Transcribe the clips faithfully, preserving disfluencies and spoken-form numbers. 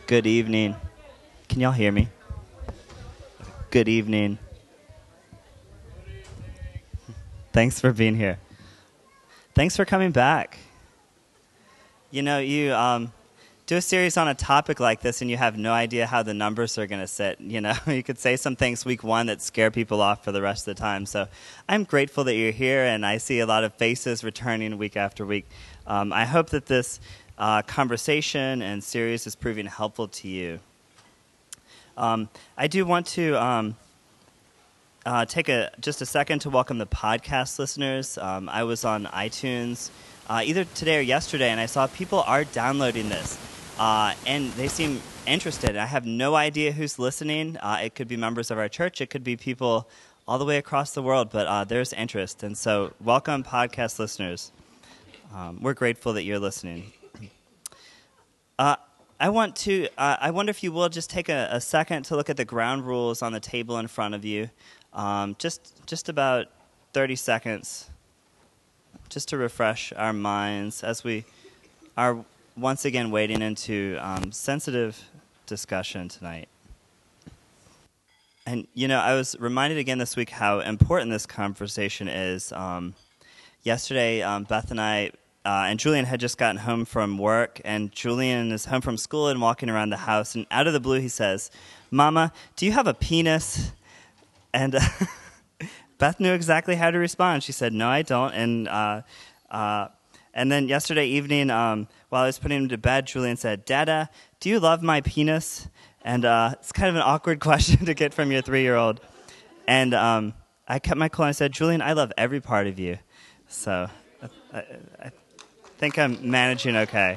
Good evening. Can y'all hear me? Good evening. Thanks for being here. Thanks for coming back. You know, you um, do a series on a topic like this and you have no idea how the numbers are going to sit. You know, you could say some things week one that scare people off for the rest of the time. So I'm grateful that you're here, and I see a lot of faces returning week after week. Um, I hope that this uh, conversation and series is proving helpful to you. Um, I do want to um, uh, take a just a second to welcome the podcast listeners. Um, I was on iTunes uh, either today or yesterday, and I saw people are downloading this, uh, and they seem interested. I have no idea who's listening. Uh, it could be members of our church. It could be people all the way across the world, but uh, there's interest. And so welcome, podcast listeners. Um, we're grateful that you're listening. Uh, I want to. Uh, I wonder if you will just take a, a second to look at the ground rules on the table in front of you. Um, just, just about thirty seconds, just to refresh our minds as we are once again wading into um, sensitive discussion tonight. And you know, I was reminded again this week how important this conversation is. Um, yesterday, um, Beth and I. Uh, and Julian had just gotten home from work, and Julian is home from school and walking around the house, and out of the blue he says, "Mama, do you have a penis?" And uh, Beth knew exactly how to respond. She said, "No, I don't." And uh, uh, and then yesterday evening, um, while I was putting him to bed, Julian said, "Dada, do you love my penis?" And uh, it's kind of an awkward question to get from your three-year-old. And um, I kept my cool and I said, "Julian, I love every part of you." So I, I, I I think I'm managing okay.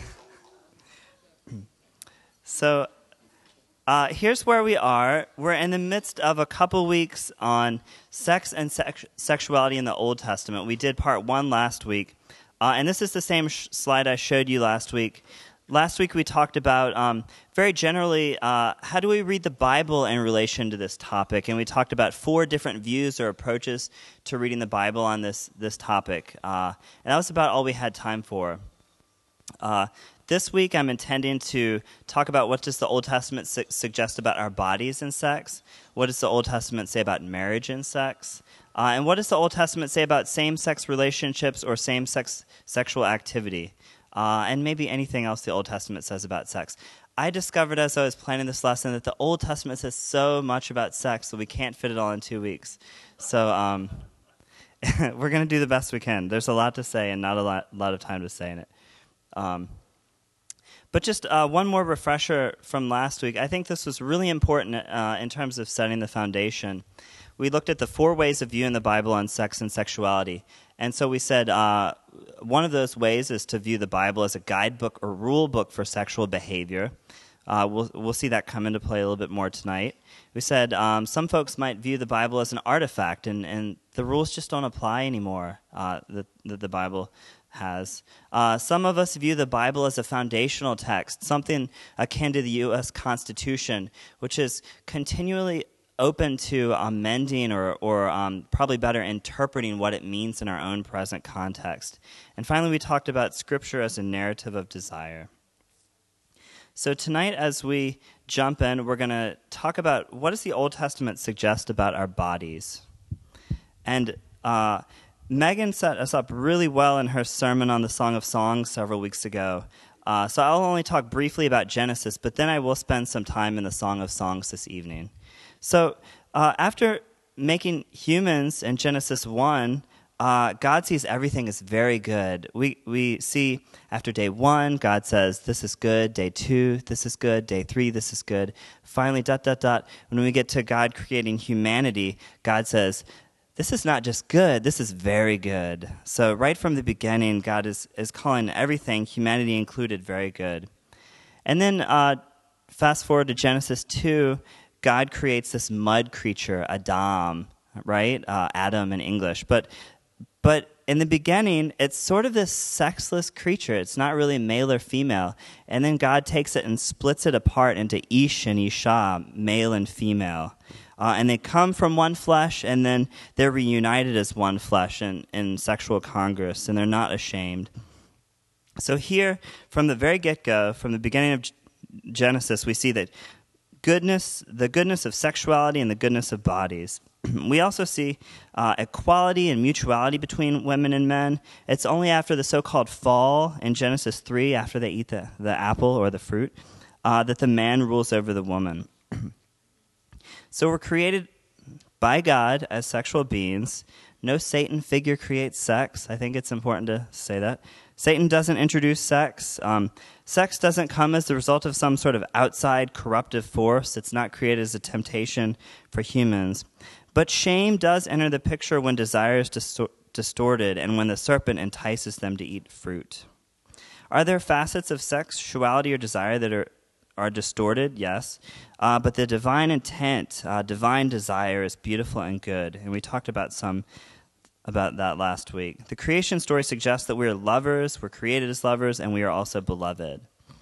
So uh, here's where we are. We're in the midst of a couple weeks on sex and sex- sexuality in the Old Testament. We did part one last week, uh, and this is the same sh- slide I showed you last week. Last week we talked about, um, very generally, uh, how do we read the Bible in relation to this topic? And we talked about four different views or approaches to reading the Bible on this this topic. Uh, and that was about all we had time for. Uh, this week I'm intending to talk about what does the Old Testament su- suggest about our bodies and sex? What does the Old Testament say about marriage and sex? Uh, and what does the Old Testament say about same-sex relationships or same-sex sexual activity? Uh, and maybe anything else the Old Testament says about sex. I discovered as I was planning this lesson that the Old Testament says so much about sex that we can't fit it all in two weeks. So um, we're going to do the best we can. There's a lot to say and not a lot, lot of time to say in it. Um, but just uh, one more refresher from last week. I think this was really important uh, in terms of setting the foundation. We looked at the four ways of viewing the Bible on sex and sexuality. And so we said uh, one of those ways is to view the Bible as a guidebook or rule book for sexual behavior. Uh, we'll, we'll see that come into play a little bit more tonight. We said um, some folks might view the Bible as an artifact, and, and the rules just don't apply anymore uh, that, that the Bible has. Uh, some of us view the Bible as a foundational text, something akin to the U S Constitution, which is continually open to amending or, or um, probably better interpreting what it means in our own present context. And finally, we talked about Scripture as a narrative of desire. So tonight, as we jump in, we're going to talk about what does the Old Testament suggest about our bodies. And uh, Megan set us up really well in her sermon on the Song of Songs several weeks ago. Uh, so I'll only talk briefly about Genesis, but then I will spend some time in the Song of Songs this evening. So uh, after making humans in Genesis one, uh, God sees everything as very good. We we see after day one, God says, this is good. Day two, this is good. Day three, this is good. Finally, dot, dot, dot. When we get to God creating humanity, God says, this is not just good, this is very good. So right from the beginning, God is, is calling everything, humanity included, very good. And then uh, fast forward to Genesis two, God creates this mud creature, Adam, right? Uh, Adam in English. But but in the beginning, it's sort of this sexless creature. It's not really male or female. And then God takes it and splits it apart into Ish and Isha, male and female. Uh, and they come from one flesh, and then they're reunited as one flesh in, in sexual congress, and they're not ashamed. So here, from the very get-go, from the beginning of Genesis, we see that goodness, the goodness of sexuality and the goodness of bodies. We also see uh, equality and mutuality between women and men. It's only after the so-called fall in Genesis three, after they eat the, the apple or the fruit, uh, that the man rules over the woman. So we're created by God as sexual beings. No Satan figure creates sex. I think it's important to say that. Satan doesn't introduce sex. Um, sex doesn't come as the result of some sort of outside corruptive force. It's not created as a temptation for humans. But shame does enter the picture when desire is distor- distorted and when the serpent entices them to eat fruit. Are there facets of sexuality or desire that are, are distorted? Yes. Uh, but the divine intent, uh, divine desire is beautiful and good. And we talked about some about that last week. The creation story suggests that we are lovers, we're created as lovers, and we are also beloved.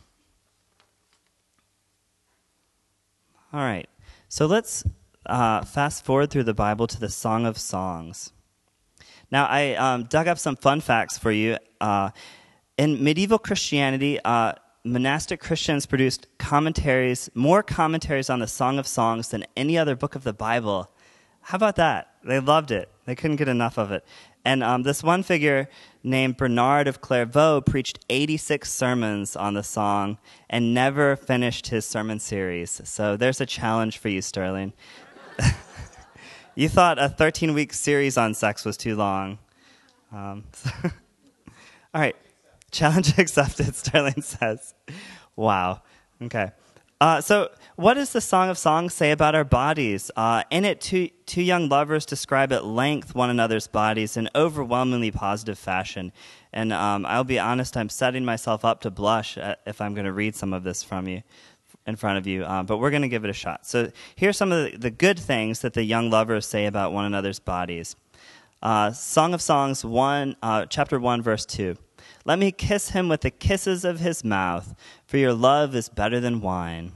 All right. So let's Uh, fast forward through the Bible to the Song of Songs. Now, I um, dug up some fun facts for you. Uh, in medieval Christianity, uh, monastic Christians produced commentaries, more commentaries on the Song of Songs than any other book of the Bible. How about that? They loved it. They couldn't get enough of it. And um, this one figure named Bernard of Clairvaux preached eighty-six sermons on the song and never finished his sermon series. So there's a challenge for you, Sterling. You thought a thirteen-week series on sex was too long. Um, so all right. Challenge accepted, Sterling says. Wow. Okay. Uh, so what does the Song of Songs say about our bodies? Uh, in it, two, two young lovers describe at length one another's bodies in overwhelmingly positive fashion. And um, I'll be honest, I'm setting myself up to blush if I'm going to read some of this from you. in front of you, um, but we're going to give it a shot. So here's some of the, the good things that the young lovers say about one another's bodies. Uh, Song of Songs, one, uh, chapter one, verse two. Let me kiss him with the kisses of his mouth, for your love is better than wine.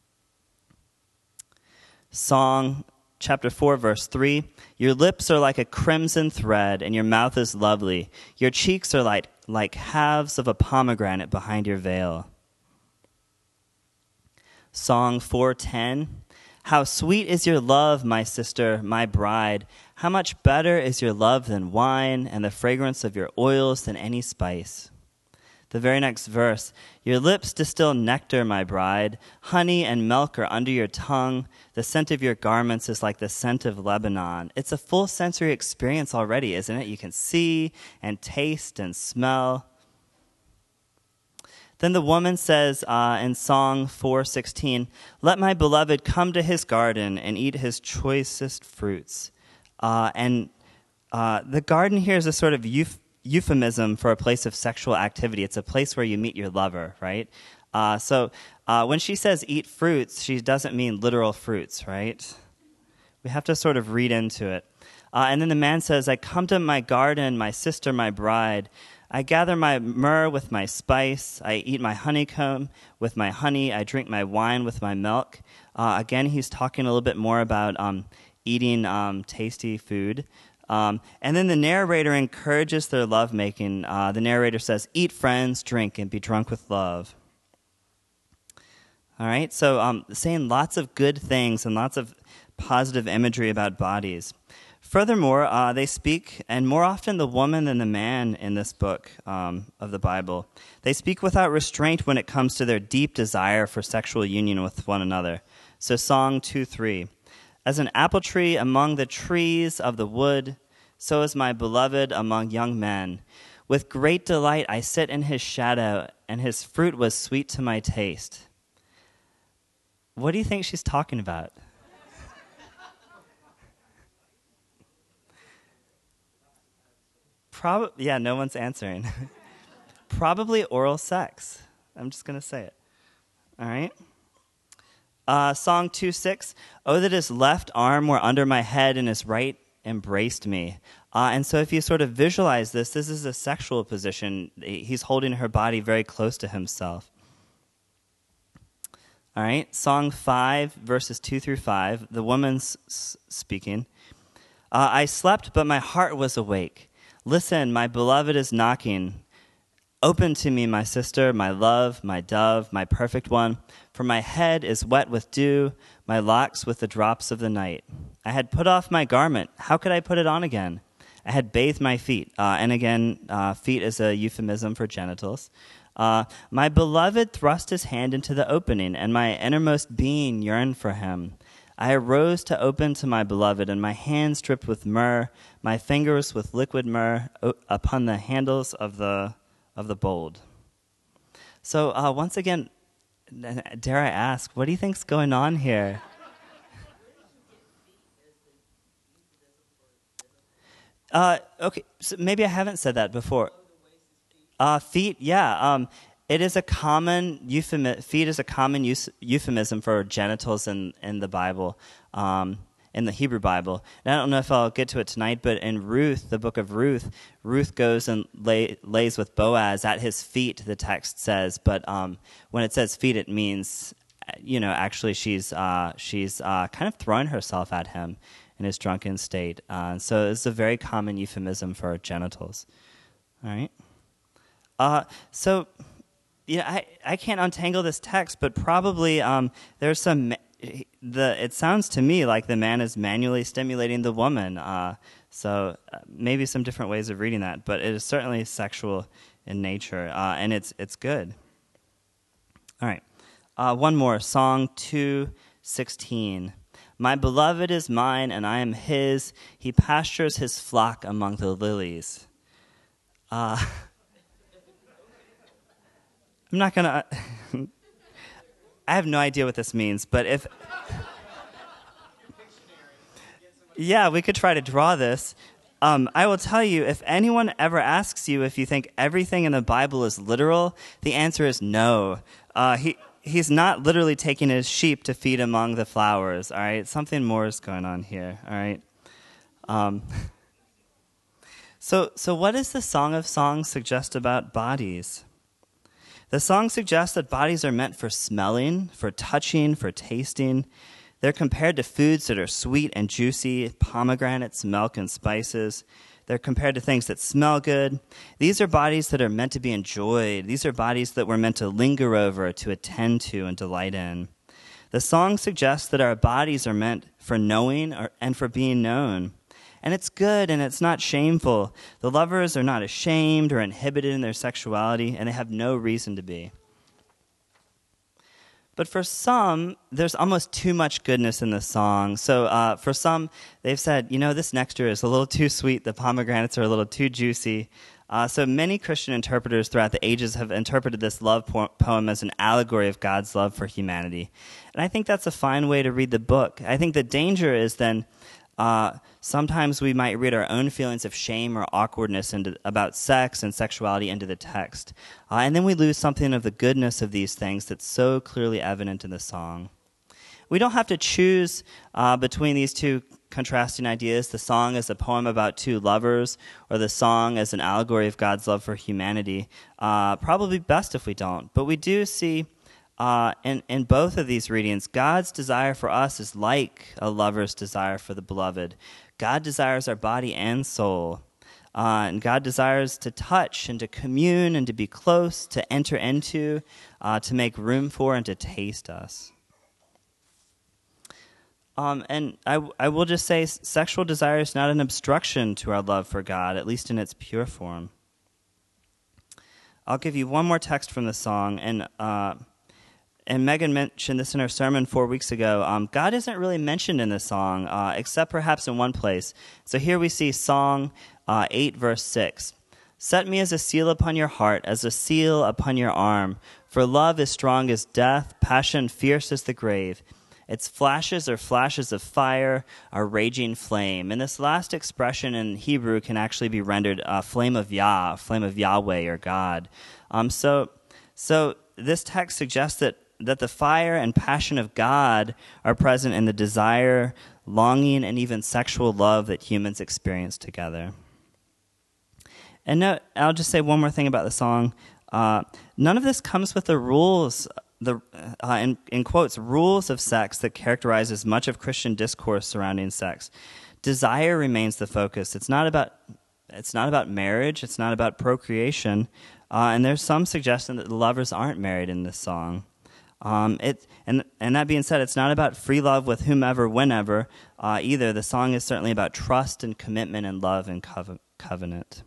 Song, chapter four, verse three. Your lips are like a crimson thread, and your mouth is lovely. Your cheeks are like, like halves of a pomegranate behind your veil. Song four ten. How sweet is your love, my sister, my bride. How much better is your love than wine, and the fragrance of your oils than any spice. The very next verse. Your lips distill nectar, my bride. Honey and milk are under your tongue. The scent of your garments is like the scent of Lebanon. It's a full sensory experience already, isn't it? You can see and taste and smell. Then the woman says uh, in Song four sixteen, let my beloved come to his garden and eat his choicest fruits. Uh, and uh, the garden here is a sort of euph- euphemism for a place of sexual activity. It's a place where you meet your lover, right? Uh, so uh, when she says eat fruits, she doesn't mean literal fruits, right? We have to sort of read into it. Uh, and then the man says, I come to my garden, my sister, my bride. I gather my myrrh with my spice. I eat my honeycomb with my honey. I drink my wine with my milk. Uh, again, he's talking a little bit more about um, eating um, tasty food. Um, and then the narrator encourages their lovemaking. Uh, the narrator says, eat, friends, drink, and be drunk with love. All right, so um, saying lots of good things and lots of positive imagery about bodies. Furthermore, uh, they speak, and more often the woman than the man in this book um, of the Bible, they speak without restraint when it comes to their deep desire for sexual union with one another. So Song two three. As an apple tree among the trees of the wood, so is my beloved among young men. With great delight I sit in his shadow, and his fruit was sweet to my taste. What do you think she's talking about? Prob- yeah, no one's answering. Probably oral sex. I'm just going to say it. All right? Uh, Song two six. Oh, that his left arm were under my head and his right embraced me. Uh, and so if you sort of visualize this, this is a sexual position. He's holding her body very close to himself. All right? Song five, verses two through five. The woman's s- speaking. Uh, I slept, but my heart was awake. Listen, my beloved is knocking. Open to me, my sister, my love, my dove, my perfect one, for my head is wet with dew, my locks with the drops of the night. I had put off my garment. How could I put it on again? I had bathed my feet. Uh, and again, uh, feet is a euphemism for genitals. Uh, my beloved thrust his hand into the opening, and my innermost being yearned for him. I arose to open to my beloved, and my hands dripped with myrrh, my fingers with liquid myrrh o- upon the handles of the of the bold. So uh, once again, dare I ask, what do you think's going on here? Uh, okay, so maybe I haven't said that before. Uh, feet, yeah. Um, it is a common euphemism. Feet is a common use, euphemism for genitals in in the Bible, um, in the Hebrew Bible. And I don't know if I'll get to it tonight, but in Ruth, the book of Ruth, Ruth goes and lay, lays with Boaz at his feet. The text says, but um, when it says feet, it means, you know, actually she's uh, she's uh, kind of throwing herself at him in his drunken state. Uh, so it's a very common euphemism for genitals. All right. Uh, so, you know, I, I can't untangle this text, but probably um, there's some, the it sounds to me like the man is manually stimulating the woman. Uh, so uh, maybe some different ways of reading that, but it is certainly sexual in nature, uh, and it's it's good. All right. Uh, one more, Song two sixteen. My beloved is mine, and I am his. He pastures his flock among the lilies. Uh I'm not going to... I have no idea what this means, but if... Yeah, we could try to draw this. Um, I will tell you, if anyone ever asks you if you think everything in the Bible is literal, the answer is no. Uh, he He's not literally taking his sheep to feed among the flowers, all right? Something more is going on here, all right? Um, so, so what does the Song of Songs suggest about bodies? The song suggests that bodies are meant for smelling, for touching, for tasting. They're compared to foods that are sweet and juicy, pomegranates, milk, and spices. They're compared to things that smell good. These are bodies that are meant to be enjoyed. These are bodies that we're meant to linger over, to attend to, and delight in. The song suggests that our bodies are meant for knowing or, and for being known. And it's good and it's not shameful. The lovers are not ashamed or inhibited in their sexuality, and they have no reason to be. But for some, there's almost too much goodness in the song. So uh, for some, they've said, you know, this nectar is a little too sweet. The pomegranates are a little too juicy. Uh, so many Christian interpreters throughout the ages have interpreted this love po- poem as an allegory of God's love for humanity. And I think that's a fine way to read the book. I think the danger is then uh, sometimes we might read our own feelings of shame or awkwardness into, about sex and sexuality into the text. Uh, and then we lose something of the goodness of these things that's so clearly evident in the song. We don't have to choose uh, between these two contrasting ideas, the song as a poem about two lovers or the song as an allegory of God's love for humanity. Uh, probably best if we don't. But we do see uh, in, in both of these readings, God's desire for us is like a lover's desire for the beloved. God desires our body and soul. Uh, and God desires to touch and to commune and to be close, to enter into, uh, to make room for, and to taste us. Um, and I, I will just say sexual desire is not an obstruction to our love for God, at least in its pure form. I'll give you one more text from the song, and uh, and Megan mentioned this in her sermon four weeks ago. Um, God isn't really mentioned in the song, uh, except perhaps in one place. So here we see Song uh, eight, verse six. Set me as a seal upon your heart, as a seal upon your arm, for love is strong as death, passion fierce as the grave. Its flashes are flashes of fire, a raging flame. And this last expression in Hebrew can actually be rendered a flame of Yah, a flame of Yahweh or God. Um, so, so this text suggests that, that the fire and passion of God are present in the desire, longing, and even sexual love that humans experience together. And no, I'll just say one more thing about the song. Uh, none of this comes with the rules The, uh, in, in quotes, rules of sex that characterizes much of Christian discourse surrounding sex. Desire remains the focus. It's not about it's not about marriage. It's not about procreation. Uh, and there's some suggestion that the lovers aren't married in this song. Um, it and and that being said, it's not about free love with whomever, whenever uh, either. The song is certainly about trust and commitment and love and cove- covenant.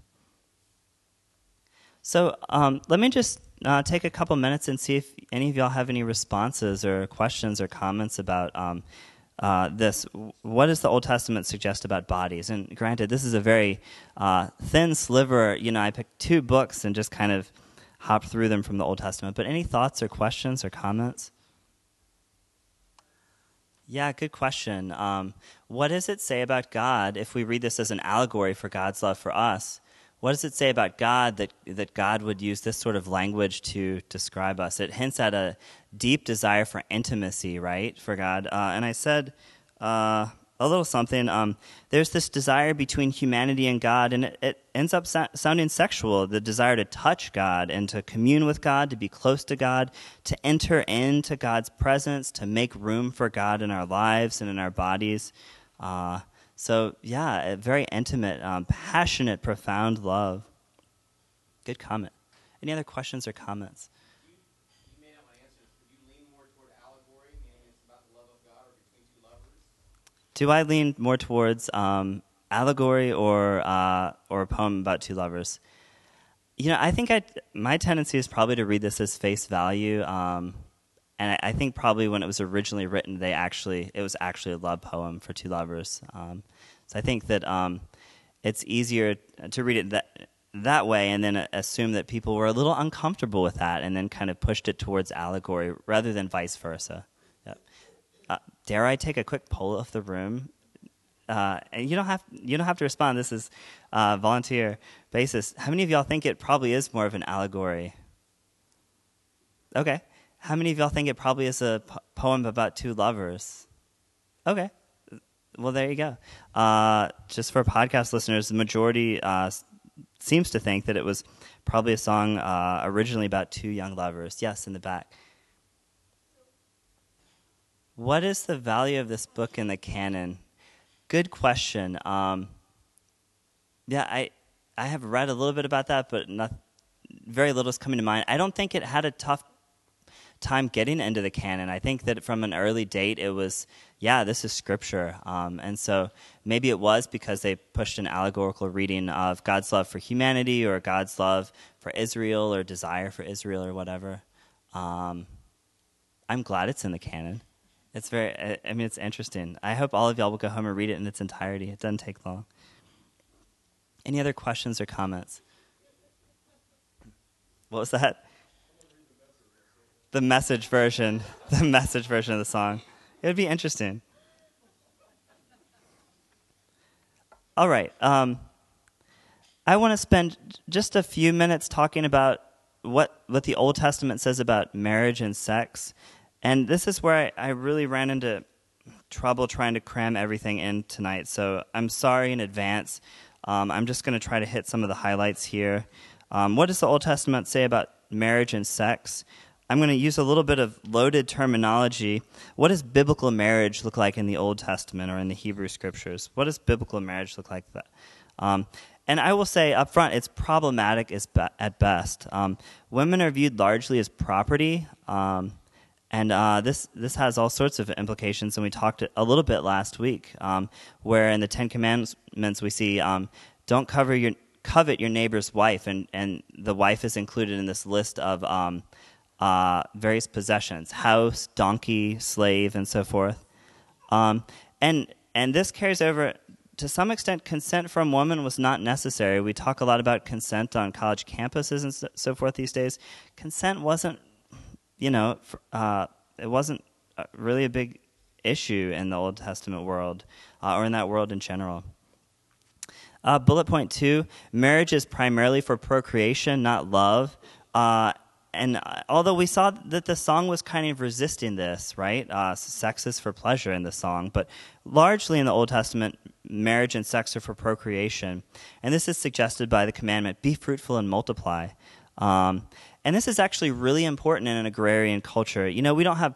So um, let me just uh, take a couple minutes and see if any of y'all have any responses or questions or comments about um, uh, this. What does the Old Testament suggest about bodies? And granted, this is a very uh, thin sliver. You know, I picked two books and just kind of hopped through them from the Old Testament. But any thoughts or questions or comments? Yeah, good question. Um, what does it say about God if we read this as an allegory for God's love for us? What does it say about God that that God would use this sort of language to describe us? It hints at a deep desire for intimacy, right, for God. Uh, and I said uh, a little something. Um, there's this desire between humanity and God, and it, it ends up so- sounding sexual, the desire to touch God and to commune with God, to be close to God, to enter into God's presence, to make room for God in our lives and in our bodies. Uh So, yeah, a very intimate, um, passionate, profound love. Good comment. Any other questions or comments? You, you may not want to answer this. Would you lean more toward allegory, meaning it's about the love of God or between two lovers? Do I lean more towards um, allegory or uh, or a poem about two lovers? You know, I think I my tendency is probably to read this as face value. Um, And I, I think probably when it was originally written, they actually it was actually a love poem for two lovers. Um, so I think that um, it's easier to read it that that way, and then assume that people were a little uncomfortable with that, and then kind of pushed it towards allegory rather than vice versa. Yep. Uh, dare I take a quick poll of the room? Uh, and you don't have you don't have to respond. This is uh, volunteer basis. How many of y'all think it probably is more of an allegory? Okay. How many of y'all think it probably is a po- poem about two lovers? Okay. Well, there you go. Uh, just for podcast listeners, the majority uh, s- seems to think that it was probably a song uh, originally about two young lovers. Yes, in the back. What is the value of this book in the canon? Good question. Um, yeah, I I have read a little bit about that, but not, very little is coming to mind. I don't think it had a tough time getting into the canon. I think that from an early date it was, yeah, this is scripture. Um, and so maybe it was because they pushed an allegorical reading of God's love for humanity or God's love for Israel or desire for Israel or whatever. Um, I'm glad it's in the canon. It's very, I, I mean, it's interesting. I hope all of y'all will go home and read it in its entirety. It doesn't take long. Any other questions or comments? What was that? The message version, the message version of the song. It would be interesting. All right. Um, I want to spend just a few minutes talking about what, what the Old Testament says about marriage and sex. And this is where I, I really ran into trouble trying to cram everything in tonight. So I'm sorry in advance. Um, I'm just going to try to hit some of the highlights here. Um, what does the Old Testament say about marriage and sex? I'm going to use a little bit of loaded terminology. What does biblical marriage look like in the Old Testament or in the Hebrew Scriptures? What does biblical marriage look like? That? Um, and I will say up front, it's problematic as be- at best. Um, women are viewed largely as property, um, and uh, this this has all sorts of implications. And we talked a little bit last week, um, where in the Ten Commandments we see, um, don't cover your covet your neighbor's wife, and, and the wife is included in this list of um, Uh, various possessions, house, donkey, slave, and so forth. Um, and and this carries over, to some extent, consent from women was not necessary. We talk a lot about consent on college campuses and so, so forth these days. Consent wasn't, you know, uh, it wasn't really a big issue in the Old Testament world, uh, or in that world in general. Uh, bullet point two, marriage is primarily for procreation, not love. Uh, And although we saw that the song was kind of resisting this, right? Uh, sex is for pleasure in the song. But largely in the Old Testament, marriage and sex are for procreation. And this is suggested by the commandment, be fruitful and multiply. Um, and this is actually really important in an agrarian culture. You know, we don't have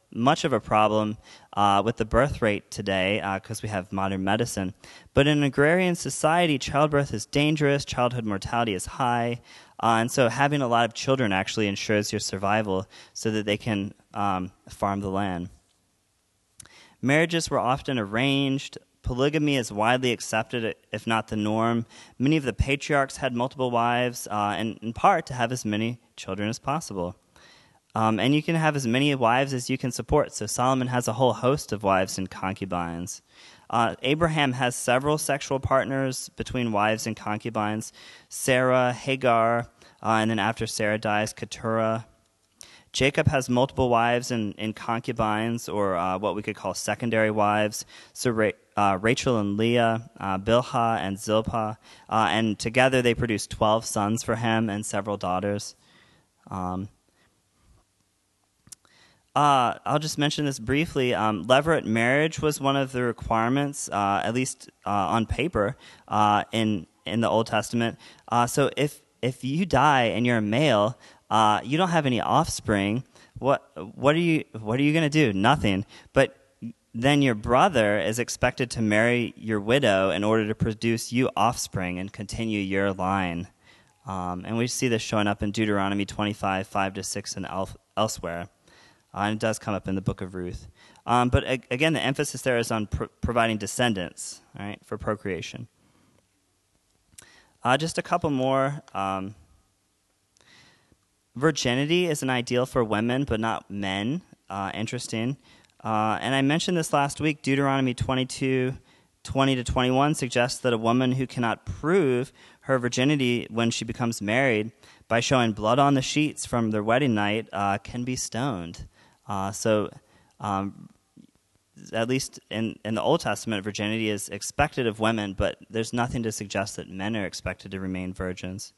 much of a problem uh, with the birth rate today because uh, we have modern medicine. But in an agrarian society, childbirth is dangerous, childhood mortality is high, uh, and so having a lot of children actually ensures your survival so that they can um, farm the land. Marriages were often arranged. Polygamy is widely accepted, if not the norm. Many of the patriarchs had multiple wives, uh, and in part to have as many children as possible. Um, and you can have as many wives as you can support. So Solomon has a whole host of wives and concubines. Uh, Abraham has several sexual partners between wives and concubines. Sarah, Hagar, uh, and then after Sarah dies, Keturah. Jacob has multiple wives and, and concubines, or uh, what we could call secondary wives. So Ra- uh, Rachel and Leah, uh, Bilhah and Zilpah, uh, and together they produced twelve sons for him and several daughters. Um, uh, I'll just mention this briefly. Um, levirate marriage was one of the requirements, uh, at least uh, on paper, uh, in in the Old Testament. Uh, so if if you die and you're a male, Uh, you don't have any offspring. What what are you what are you going to do? Nothing. But then your brother is expected to marry your widow in order to produce you offspring and continue your line. Um, and we see this showing up in Deuteronomy twenty-five, five to six, and el- elsewhere. Uh, and it does come up in the book of Ruth. Um, but ag- again, the emphasis there is on pr- providing descendants, all right, for procreation. Uh, just a couple more. Um, Virginity is an ideal for women, but not men. Uh, interesting. Uh, and I mentioned this last week. Deuteronomy twenty-two, twenty to twenty-one suggests that a woman who cannot prove her virginity when she becomes married by showing blood on the sheets from their wedding night uh, can be stoned. Uh, so um, at least in, in the Old Testament, virginity is expected of women, but there's nothing to suggest that men are expected to remain virgins.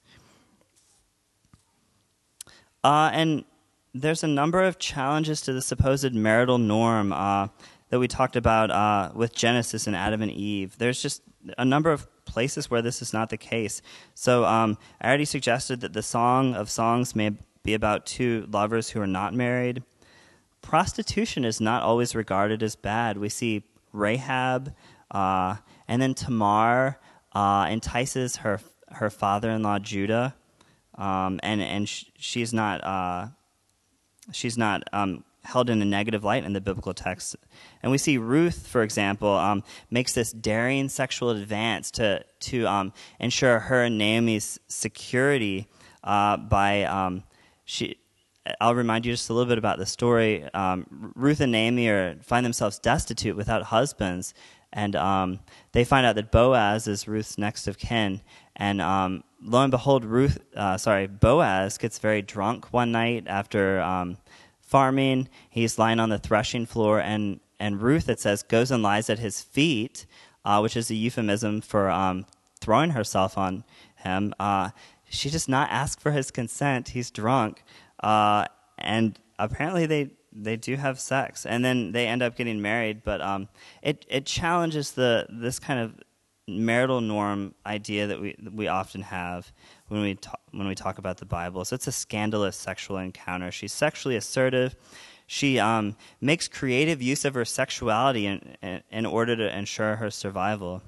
Uh, and there's a number of challenges to the supposed marital norm uh, that we talked about uh, with Genesis and Adam and Eve. There's just a number of places where this is not the case. So um, I already suggested that the Song of Songs may be about two lovers who are not married. Prostitution is not always regarded as bad. We see Rahab, uh, and then Tamar uh, entices her her father-in-law Judah. Um, and and sh- she's not uh, she's not um, held in a negative light in the biblical text. And we see Ruth, for example, um, makes this daring sexual advance to to um, ensure her and Naomi's security uh, by um, she. I'll remind you just a little bit about the story. Um, Ruth and Naomi are, find themselves destitute without husbands, and um, they find out that Boaz is Ruth's next of kin. And um, lo and behold, Ruth, uh, sorry, Boaz gets very drunk one night after um, farming. He's lying on the threshing floor, and, and Ruth, it says, goes and lies at his feet, uh, which is a euphemism for um, throwing herself on him. Uh, she does not ask for his consent. He's drunk. Uh, and apparently they, they do have sex, and then they end up getting married. But um, it it challenges the this kind of marital norm idea that we that we often have when we talk, when we talk about the Bible. So it's a scandalous sexual encounter. She's sexually assertive. She um, makes creative use of her sexuality in in, in order to ensure her survival.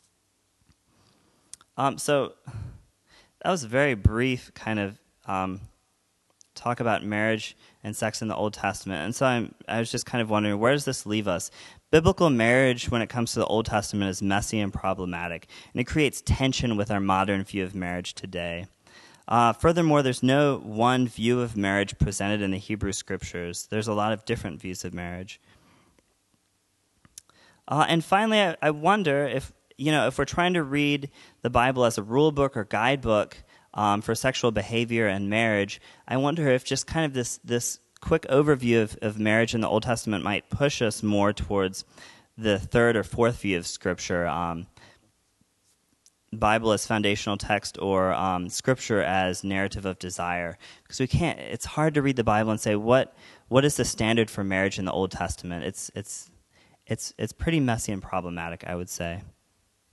Um, so that was a very brief kind of. Um, talk about marriage and sex in the Old Testament. And so I'm, I was just kind of wondering, where does this leave us? Biblical marriage, when it comes to the Old Testament, is messy and problematic, and it creates tension with our modern view of marriage today. Uh, furthermore, there's no one view of marriage presented in the Hebrew Scriptures. There's a lot of different views of marriage. Uh, and finally, I, I wonder if, you know, if we're trying to read the Bible as a rule book or guidebook, Um, for sexual behavior and marriage, I wonder if just kind of this this quick overview of, of marriage in the Old Testament might push us more towards the third or fourth view of Scripture, um, Bible as foundational text, or um, Scripture as narrative of desire. Because we can't. It's hard to read the Bible and say what what is the standard for marriage in the Old Testament. It's it's it's it's pretty messy and problematic, I would say.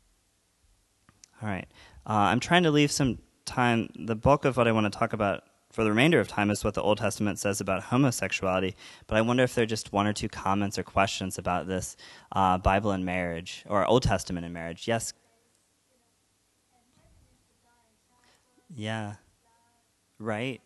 All right, uh, I'm trying to leave some time. The bulk of what I want to talk about for the remainder of time is what the Old Testament says about homosexuality. But I wonder if there are just one or two comments or questions about this uh, Bible and marriage, or Old Testament and marriage. Yes? Yeah. Right.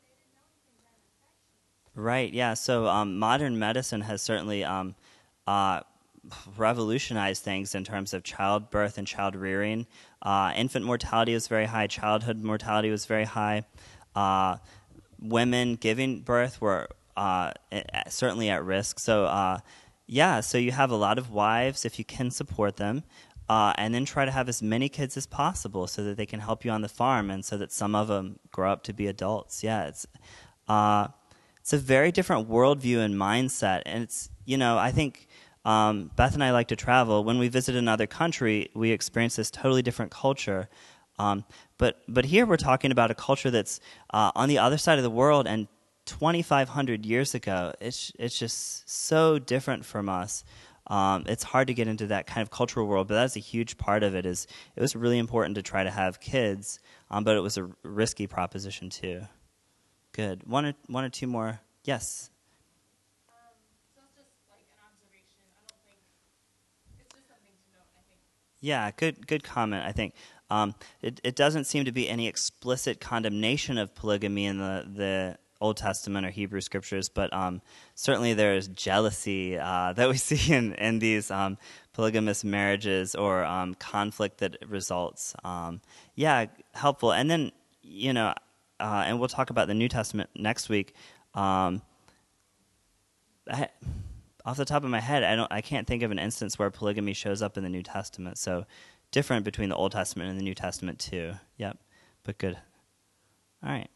Right, yeah. So um, modern medicine has certainly um, uh, revolutionized things in terms of childbirth and child rearing. Uh, infant mortality was very high. Childhood mortality was very high. Uh, women giving birth were uh, certainly at risk. So, uh, yeah, so you have a lot of wives, if you can support them, uh, and then try to have as many kids as possible so that they can help you on the farm and so that some of them grow up to be adults. Yeah, it's... Uh, It's a very different worldview and mindset, and it's, you know, I think um, Beth and I like to travel. When we visit another country, we experience this totally different culture. Um, but but here we're talking about a culture that's uh, on the other side of the world, and twenty-five hundred years ago, it's it's just so different from us. Um, it's hard to get into that kind of cultural world, but that's a huge part of it. Is it was really important to try to have kids, um, but it was a risky proposition too. Good. One or one or two more. Yes. Um, so it's just like an observation. I don't think it's just something to note, I think. Yeah. Good. Good comment. I think um, it it doesn't seem to be any explicit condemnation of polygamy in the the Old Testament or Hebrew scriptures, but um, certainly there is jealousy uh, that we see in in these um, polygamous marriages, or um, conflict that results. Um, yeah. Helpful. And then, you know. Uh, and we'll talk about the New Testament next week. Um, I, off the top of my head, I don't, I can't think of an instance where polygamy shows up in the New Testament. So, different between the Old Testament and the New Testament too. Yep, but good. All right.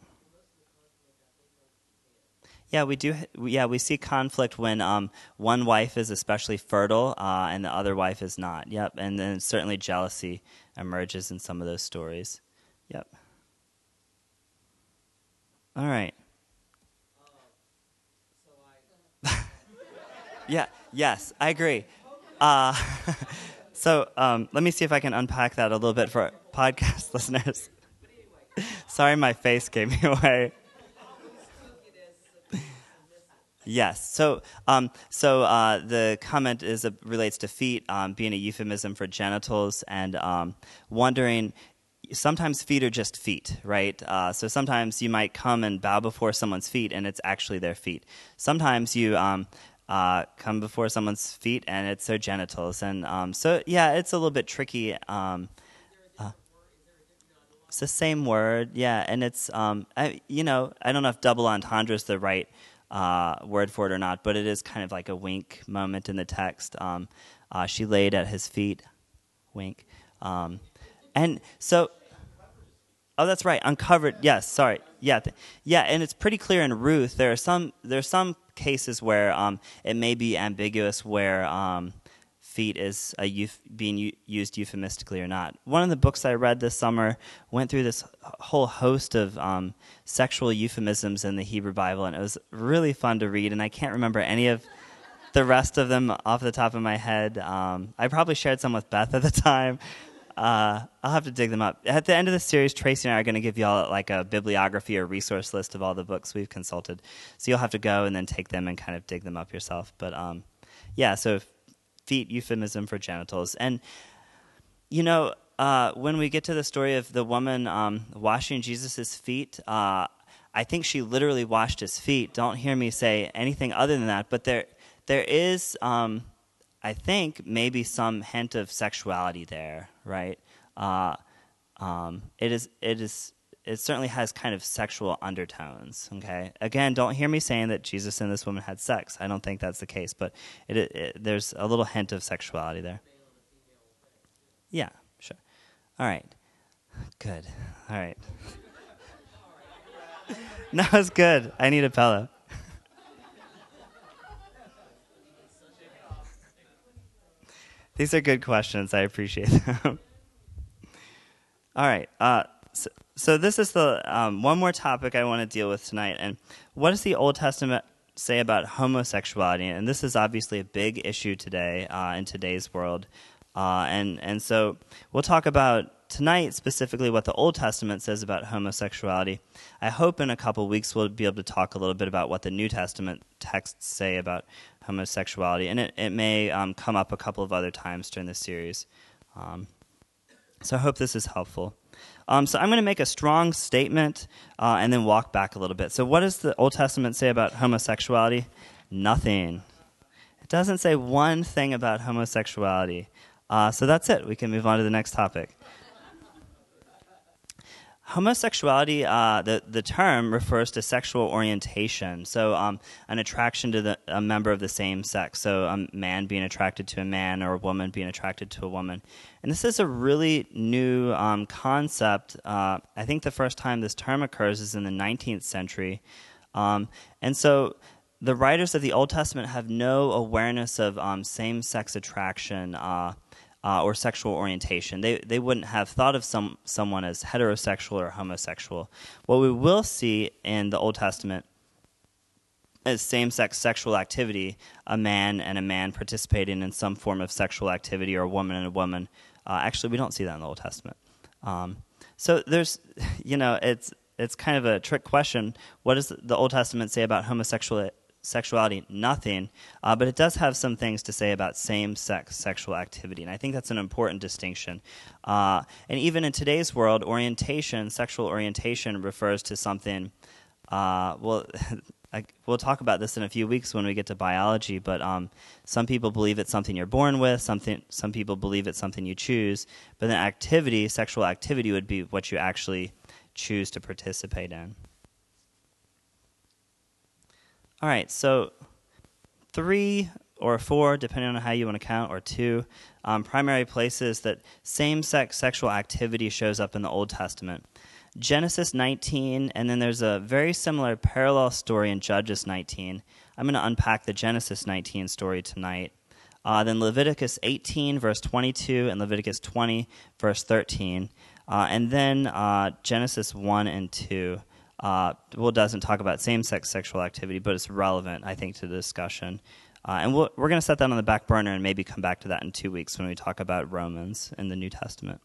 Yeah, we do. Yeah, we see conflict when um, one wife is especially fertile uh, and the other wife is not. Yep, and then certainly jealousy emerges in some of those stories. Yep. All right. Yeah, yes, I agree. Uh, so um, let me see if I can unpack that a little bit for podcast listeners. Sorry, my face gave me away. Yes. So, um, so uh, the comment is uh, relates to feet um, being a euphemism for genitals, and um, wondering. Sometimes feet are just feet, right? Uh, so sometimes you might come and bow before someone's feet, and it's actually their feet. Sometimes you um, uh, come before someone's feet, and it's their genitals. And um, so, yeah, it's a little bit tricky. Um, uh, it's the same word, yeah. And it's, um, I, you know, I don't know if double entendre is the right uh, word for it or not, but it is kind of like a wink moment in the text. Um, uh, she laid at his feet, wink. Um, and so... Oh, that's right. Uncovered. Yes. Sorry. Yeah. Th- yeah. And it's pretty clear in Ruth. There are some. There are some cases where um, it may be ambiguous, where um, feet is a euf- being u- used euphemistically or not. One of the books I read this summer went through this whole host of um, sexual euphemisms in the Hebrew Bible, and it was really fun to read. And I can't remember any of the rest of them off the top of my head. Um, I probably shared some with Beth at the time. Uh, I'll have to dig them up. At the end of the series, Tracy and I are going to give you all like a bibliography or resource list of all the books we've consulted. So you'll have to go and then take them and kind of dig them up yourself. But um, yeah, so feet, euphemism for genitals. And, you know, uh, when we get to the story of the woman um, washing Jesus' feet, uh, I think she literally washed his feet. Don't hear me say anything other than that. But there, there is... Um, I think maybe some hint of sexuality there, right? Uh, um, it is, it is, it certainly has kind of sexual undertones. Okay, again, don't hear me saying that Jesus and this woman had sex. I don't think that's the case, but it, it, it, there's a little hint of sexuality there. Yeah, sure. All right, good. All right. No, it's good. I need a pillow. These are good questions. I appreciate them. All right. Uh, so, so this is the um, one more topic I want to deal with tonight. And what does the Old Testament say about homosexuality? And this is obviously a big issue today uh, in today's world. Uh, and and so we'll talk about tonight, specifically what the Old Testament says about homosexuality. I hope in a couple weeks we'll be able to talk a little bit about what the New Testament texts say about homosexuality, and it, it may um, come up a couple of other times during this series. Um, so I hope this is helpful. Um, so I'm going to make a strong statement uh, and then walk back a little bit. So what does the Old Testament say about homosexuality? Nothing. It doesn't say one thing about homosexuality. Uh, so that's it. We can move on to the next topic. Homosexuality, uh, the, the term refers to sexual orientation, so um, an attraction to the, a member of the same sex, so a man being attracted to a man or a woman being attracted to a woman. And this is a really new um, concept. Uh, I think the first time this term occurs is in the nineteenth century. Um, and so the writers of the Old Testament have no awareness of um, same-sex attraction uh Uh, or sexual orientation. They they wouldn't have thought of some someone as heterosexual or homosexual. What we will see in the Old Testament is same-sex sexual activity, a man and a man participating in some form of sexual activity, or a woman and a woman. Uh, actually, we don't see that in the Old Testament. Um, so there's, you know, it's it's kind of a trick question. What does the Old Testament say about homosexual sexuality? Nothing, uh, but it does have some things to say about same-sex sexual activity, and I think that's an important distinction. Uh, and even in today's world, orientation, sexual orientation, refers to something, uh, well, I, we'll talk about this in a few weeks when we get to biology, but um, some people believe it's something you're born with, something, some people believe it's something you choose, but then activity, sexual activity, would be what you actually choose to participate in. All right, so three or four, depending on how you want to count, or two, um, primary places that same-sex sexual activity shows up in the Old Testament. Genesis nineteen, and then there's a very similar parallel story in Judges nineteen. I'm going to unpack the Genesis nineteen story tonight. Uh, then Leviticus eighteen, verse twenty-two, and Leviticus twenty, verse thirteen. Uh, and then uh, Genesis one and two. Uh, well, doesn't talk about same-sex sexual activity, but it's relevant, I think, to the discussion. Uh, and we'll, we're going to set that on the back burner and maybe come back to that in two weeks when we talk about Romans in the New Testament.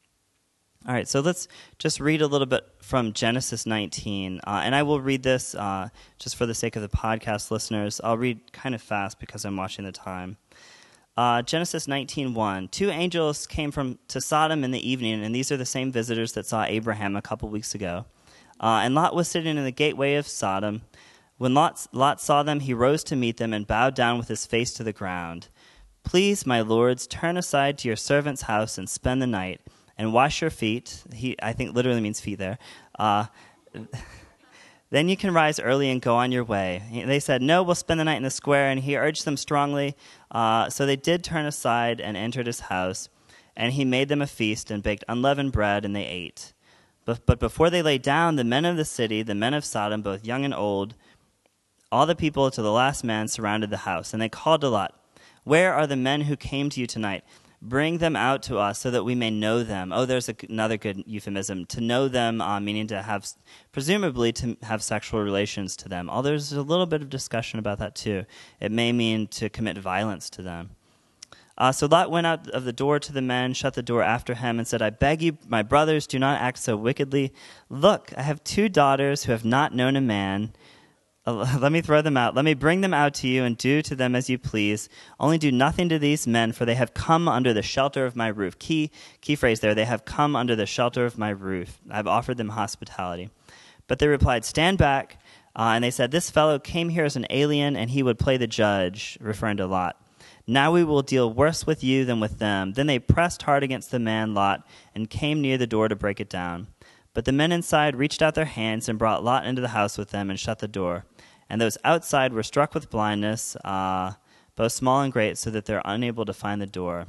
All right, so let's just read a little bit from Genesis nineteen. Uh, and I will read this uh, just for the sake of the podcast listeners. I'll read kind of fast because I'm watching the time. Uh, Genesis nineteen one. Two angels came from to Sodom in the evening, and these are the same visitors that saw Abraham a couple weeks ago. Uh, and Lot was sitting in the gateway of Sodom. When Lot, Lot saw them, he rose to meet them and bowed down with his face to the ground. "Please, my lords, turn aside to your servant's house and spend the night, and wash your feet." He, I think, literally means feet there. Uh, "then you can rise early and go on your way." They said, "No, we'll spend the night in the square," and he urged them strongly. Uh, so they did turn aside and entered his house, and he made them a feast and baked unleavened bread, and they ate. But, but before they lay down, the men of the city, the men of Sodom, both young and old, all the people to the last man surrounded the house. And they called to Lot, "Where are the men who came to you tonight? Bring them out to us so that we may know them." Oh, there's a, another good euphemism. To know them, uh, meaning to have, presumably to have sexual relations to them. Although there's a little bit of discussion about that too. It may mean to commit violence to them. Uh, so Lot went out of the door to the men, shut the door after him, and said, "I beg you, my brothers, do not act so wickedly. Look, I have two daughters who have not known a man. Uh, let me throw them out. Let me bring them out to you, and do to them as you please. Only do nothing to these men, for they have come under the shelter of my roof." Key, key phrase there, they have come under the shelter of my roof. I've offered them hospitality. But they replied, "Stand back." Uh, and they said, "This fellow came here as an alien, and he would play the judge," referring to Lot. "Now we will deal worse with you than with them." Then they pressed hard against the man Lot and came near the door to break it down. But the men inside reached out their hands and brought Lot into the house with them and shut the door. And those outside were struck with blindness, uh, both small and great, so that they're unable to find the door.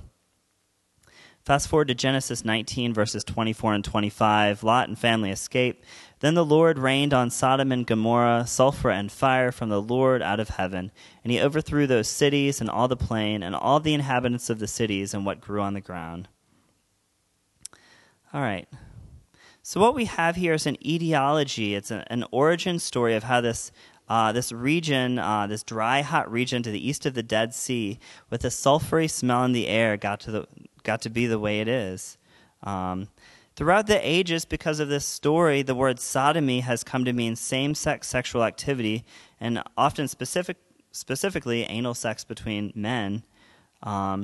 Fast forward to Genesis nineteen, verses twenty-four and twenty-five. Lot and family escape. Then the Lord rained on Sodom and Gomorrah sulfur and fire from the Lord out of heaven. And he overthrew those cities and all the plain and all the inhabitants of the cities and what grew on the ground. All right. So what we have here is an etiology. It's a, an origin story of how this uh, this region, uh, this dry, hot region to the east of the Dead Sea, with a sulfury smell in the air, got to the got to be the way it is. Um, throughout the ages, because of this story, the word sodomy has come to mean same-sex sexual activity, and often specific, specifically anal sex between men. Um,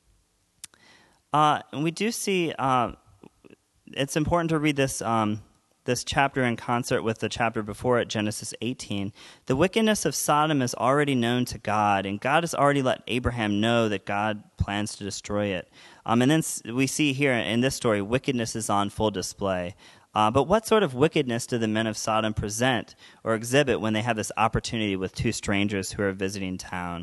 uh, and we do see uh, it's important to read this um, this chapter in concert with the chapter before it, Genesis eighteen. The wickedness of Sodom is already known to God, and God has already let Abraham know that God plans to destroy it. Um, and then we see here in this story, wickedness is on full display. Uh, but what sort of wickedness do the men of Sodom present or exhibit when they have this opportunity with two strangers who are visiting town?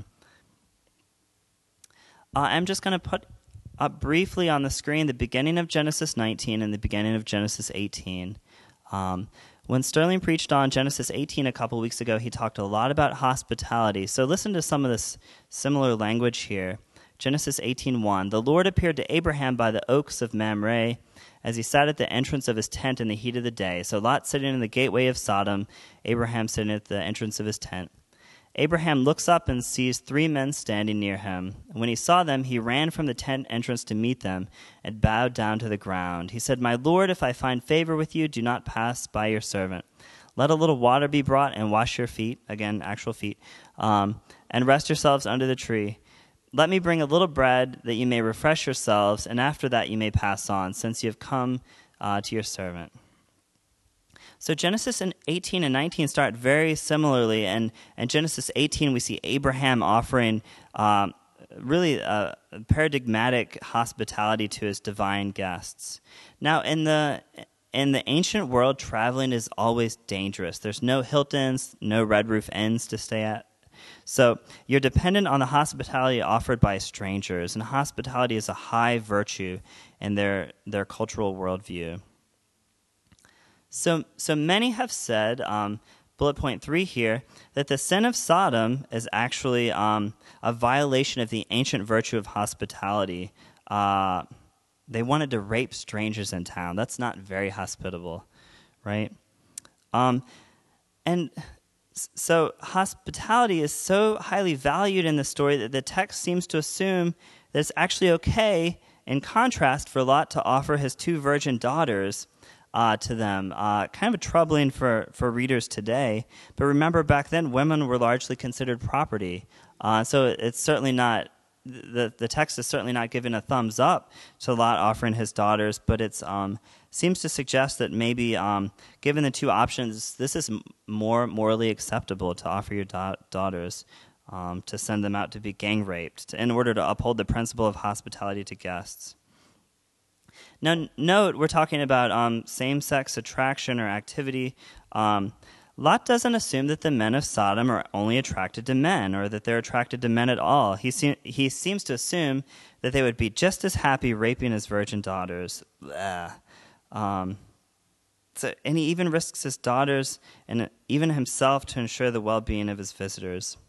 Uh, I'm just going to put up briefly on the screen the beginning of Genesis nineteen and the beginning of Genesis eighteen. Um, when Sterling preached on Genesis eighteen a couple weeks ago, he talked a lot about hospitality. So listen to some of this similar language here. Genesis eighteen one. The Lord appeared to Abraham by the oaks of Mamre as he sat at the entrance of his tent in the heat of the day. So Lot sitting in the gateway of Sodom, Abraham sitting at the entrance of his tent. Abraham looks up and sees three men standing near him. When he saw them, he ran from the tent entrance to meet them and bowed down to the ground. He said, "My Lord, if I find favor with you, do not pass by your servant. Let a little water be brought and wash your feet," again, actual feet, um, "and rest yourselves under the tree. Let me bring a little bread that you may refresh yourselves, and after that you may pass on, since you have come uh, to your servant." So Genesis eighteen and nineteen start very similarly, and in Genesis eighteen we see Abraham offering um, really a paradigmatic hospitality to his divine guests. Now, in the in the ancient world, traveling is always dangerous. There's no Hiltons, no Red Roof Inns to stay at. So you're dependent on the hospitality offered by strangers, and hospitality is a high virtue in their their cultural worldview. So, so many have said, um, bullet point three here, that the sin of Sodom is actually um, a violation of the ancient virtue of hospitality. Uh, they wanted to rape strangers in town. That's not very hospitable, right? Um, and so hospitality is so highly valued in the story that the text seems to assume that it's actually okay, in contrast, for Lot to offer his two virgin daughters Uh, to them. Uh, kind of troubling for, for readers today. But remember, back then, women were largely considered property. Uh, so it's certainly not, the, the text is certainly not giving a thumbs up to Lot offering his daughters, but it um, seems to suggest that maybe, um, given the two options, this is m- more morally acceptable to offer your da- daughters, um, to send them out to be gang raped, to, in order to uphold the principle of hospitality to guests. Now, note, we're talking about um, same-sex attraction or activity. Um, Lot doesn't assume that the men of Sodom are only attracted to men or that they're attracted to men at all. He, se- he seems to assume that they would be just as happy raping his virgin daughters. Um, so, and he even risks his daughters and even himself to ensure the well-being of his visitors.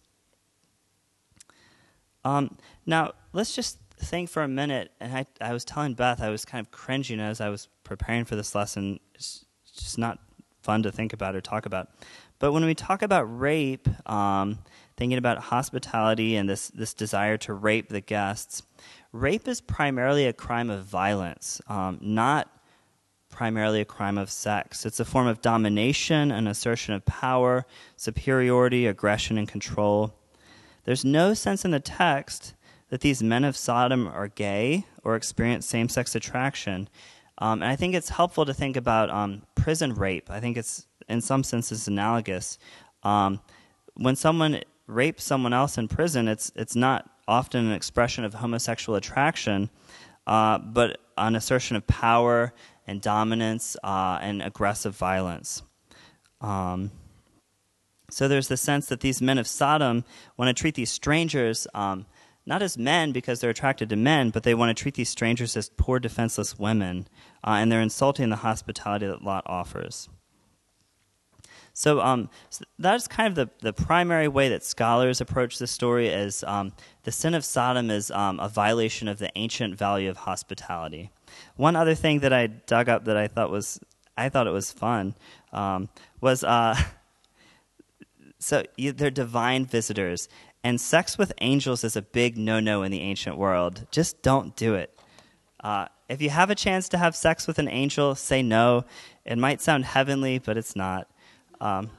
Um, now, let's just think for a minute, and I, I was telling Beth, I was kind of cringing as I was preparing for this lesson. It's just not fun to think about or talk about. But when we talk about rape, um, thinking about hospitality and this, this desire to rape the guests, rape is primarily a crime of violence, um, not primarily a crime of sex. It's a form of domination, an assertion of power, superiority, aggression, and control. There's no sense in the text that these men of Sodom are gay or experience same-sex attraction. Um, and I think it's helpful to think about um, prison rape. I think it's, in some senses, analogous. Um, when someone rapes someone else in prison, it's it's not often an expression of homosexual attraction, uh, but an assertion of power and dominance uh, and aggressive violence. Um, so there's the sense that these men of Sodom want to treat these strangers um, not as men because they're attracted to men, but they want to treat these strangers as poor, defenseless women, uh, and they're insulting the hospitality that Lot offers. So, um, so that's kind of the, the primary way that scholars approach this story is um, the sin of Sodom is um, a violation of the ancient value of hospitality. One other thing that I dug up that I thought was I thought it was fun um, was uh, so you, they're divine visitors. And sex with angels is a big no-no in the ancient world. Just don't do it. Uh, if you have a chance to have sex with an angel, say no. It might sound heavenly, but it's not. Um,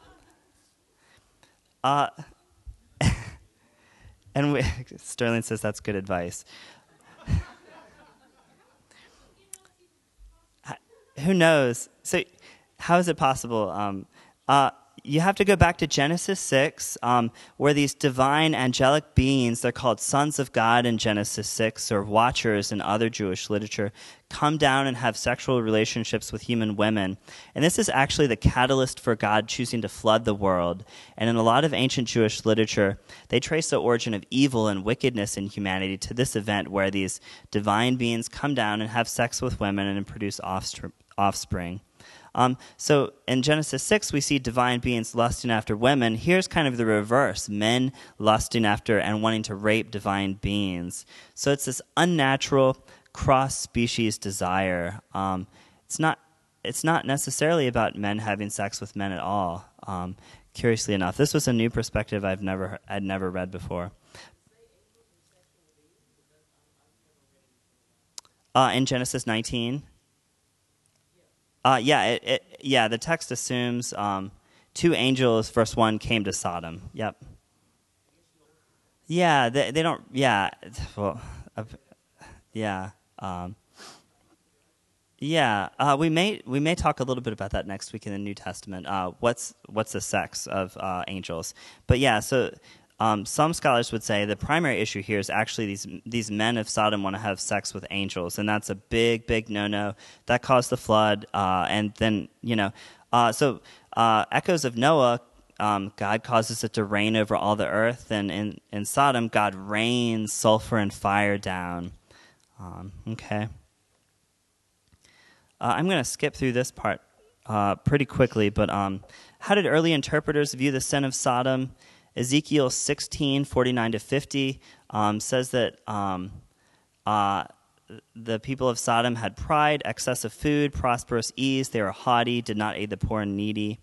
uh, and we, Sterling says that's good advice. Who knows? So, how is it possible? Um, uh, you have to go back to Genesis six, um, where these divine angelic beings, they're called sons of God in Genesis six, or watchers in other Jewish literature, come down and have sexual relationships with human women. And this is actually the catalyst for God choosing to flood the world. And in a lot of ancient Jewish literature, they trace the origin of evil and wickedness in humanity to this event where these divine beings come down and have sex with women and produce offspring. Um, so in Genesis six, we see divine beings lusting after women. Here's kind of the reverse, men lusting after and wanting to rape divine beings. So it's this unnatural cross-species desire. Um, it's not it's not necessarily about men having sex with men at all, um, curiously enough. This was a new perspective I've never I'd never read before. Uh, in Genesis nineteen? Uh, yeah, it, it, yeah. The text assumes um, two angels, verse one, came to Sodom. Yep. Yeah, they they don't. Yeah, well, uh, yeah, um, yeah. Uh, we may we may talk a little bit about that next week in the New Testament. Uh, what's what's the sex of uh, angels? But yeah, so. Um, some scholars would say the primary issue here is actually these these men of Sodom want to have sex with angels, and that's a big, big no-no. That caused the flood, uh, and then, you know, uh, so uh, echoes of Noah, um, God causes it to rain over all the earth, and in, in Sodom, God rains sulfur and fire down. Um, okay. Uh, I'm going to skip through this part uh, pretty quickly, but um, how did early interpreters view the sin of Sodom? Ezekiel sixteen, forty-nine to fifty um, says that um, uh, the people of Sodom had pride, excess of food, prosperous ease. They were haughty, did not aid the poor and needy.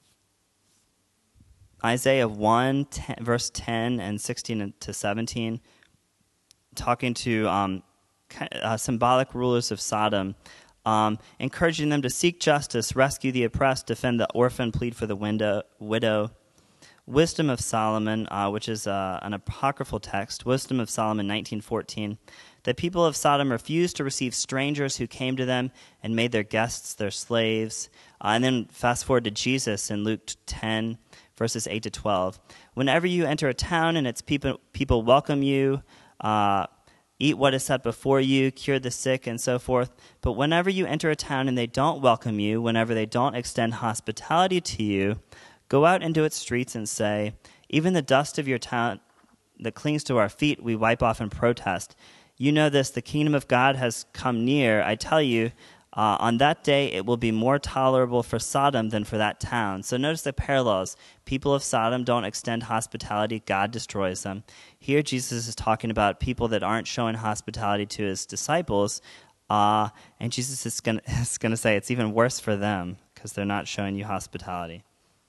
Isaiah one, ten, verse ten and sixteen to seventeen, talking to um, uh, symbolic rulers of Sodom, um, encouraging them to seek justice, rescue the oppressed, defend the orphan, plead for the window, widow. Wisdom of Solomon, uh, which is uh, an apocryphal text, Wisdom of Solomon nineteen fourteen, the people of Sodom refused to receive strangers who came to them and made their guests their slaves. Uh, and then fast forward to Jesus in Luke ten, verses eight to twelve. Whenever you enter a town and its people, people welcome you, uh, eat what is set before you, cure the sick, and so forth. But whenever you enter a town and they don't welcome you, whenever they don't extend hospitality to you, go out into its streets and say, even the dust of your town that clings to our feet we wipe off in protest. You know this, the kingdom of God has come near. I tell you, uh, on that day it will be more tolerable for Sodom than for that town. So notice the parallels. People of Sodom don't extend hospitality. God destroys them. Here Jesus is talking about people that aren't showing hospitality to his disciples. Uh, and Jesus is going to say it's even worse for them because they're not showing you hospitality.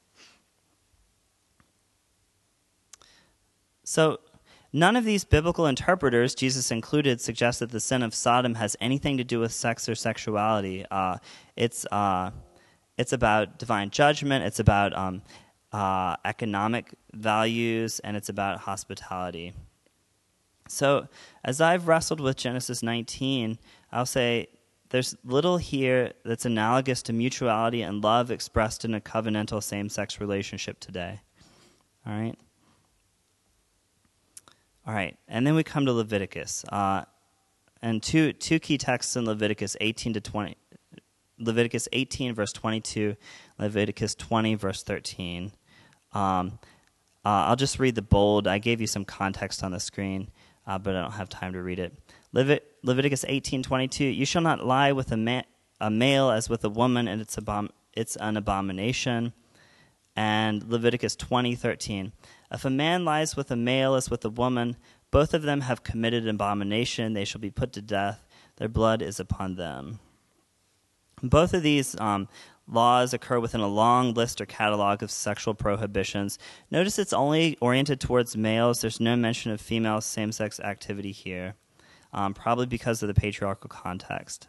So none of these biblical interpreters, Jesus included, suggest that the sin of Sodom has anything to do with sex or sexuality. Uh, it's uh, it's about divine judgment, it's about um, uh, economic values, and it's about hospitality. So as I've wrestled with Genesis nineteen, I'll say there's little here that's analogous to mutuality and love expressed in a covenantal same-sex relationship today. All right? All right, and then we come to Leviticus, uh, and two two key texts in Leviticus eighteen to twenty, Leviticus eighteen verse twenty-two, Leviticus twenty verse thirteen. Um, uh, I'll just read the bold. I gave you some context on the screen, uh, but I don't have time to read it. Levit- Leviticus eighteen twenty-two. You shall not lie with a, ma- a male as with a woman, and it's abom- it's an abomination. And Leviticus twenty thirteen. If a man lies with a male as with a woman, both of them have committed abomination. They shall be put to death. Their blood is upon them. Both of these um, laws occur within a long list or catalog of sexual prohibitions. Notice it's only oriented towards males. There's no mention of female same-sex activity here. um, probably because of the patriarchal context.